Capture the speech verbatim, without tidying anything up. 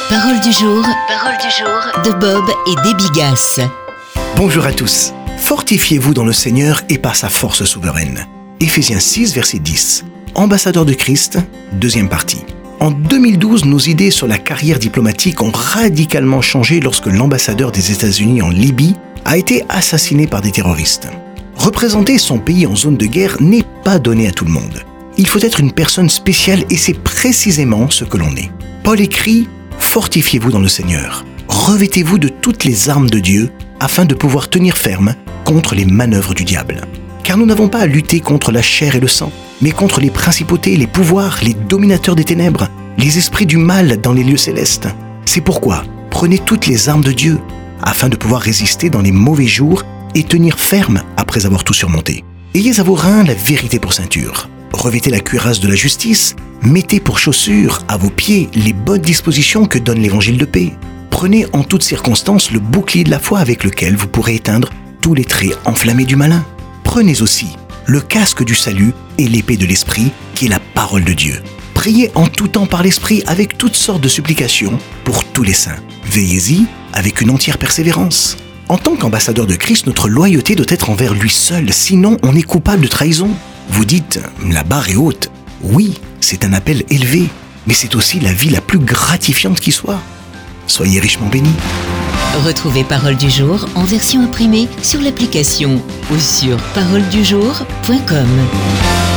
Parole du jour, parole du jour de Bob et Debbie Gass. Bonjour à tous. Fortifiez-vous dans le Seigneur et par sa force souveraine. Éphésiens six, verset dix. Ambassadeur de Christ, deuxième partie. En deux mille douze, nos idées sur la carrière diplomatique ont radicalement changé lorsque l'ambassadeur des États-Unis en Libye a été assassiné par des terroristes. Représenter son pays en zone de guerre n'est pas donné à tout le monde. Il faut être une personne spéciale et c'est précisément ce que l'on est. Paul écrit « Fortifiez-vous dans le Seigneur. Revêtez-vous de toutes les armes de Dieu afin de pouvoir tenir ferme contre les manœuvres du diable. Car nous n'avons pas à lutter contre la chair et le sang, mais contre les principautés, les pouvoirs, les dominateurs des ténèbres, les esprits du mal dans les lieux célestes. C'est pourquoi prenez toutes les armes de Dieu afin de pouvoir résister dans les mauvais jours et tenir ferme après avoir tout surmonté. Ayez à vos reins la vérité pour ceinture. Revêtez la cuirasse de la justice. Mettez pour chaussures à vos pieds les bonnes dispositions que donne l'évangile de paix. Prenez en toutes circonstances le bouclier de la foi avec lequel vous pourrez éteindre tous les traits enflammés du malin. Prenez aussi le casque du salut et l'épée de l'esprit qui est la parole de Dieu. Priez en tout temps par l'esprit avec toutes sortes de supplications pour tous les saints. Veillez-y avec une entière persévérance. En tant qu'ambassadeur de Christ, notre loyauté doit être envers lui seul, sinon on est coupable de trahison. Vous dites, la barre est haute. Oui, c'est un appel élevé, mais c'est aussi la vie la plus gratifiante qui soit. Soyez richement bénis. Retrouvez Parole du jour en version imprimée sur l'application ou sur parole du jour point com.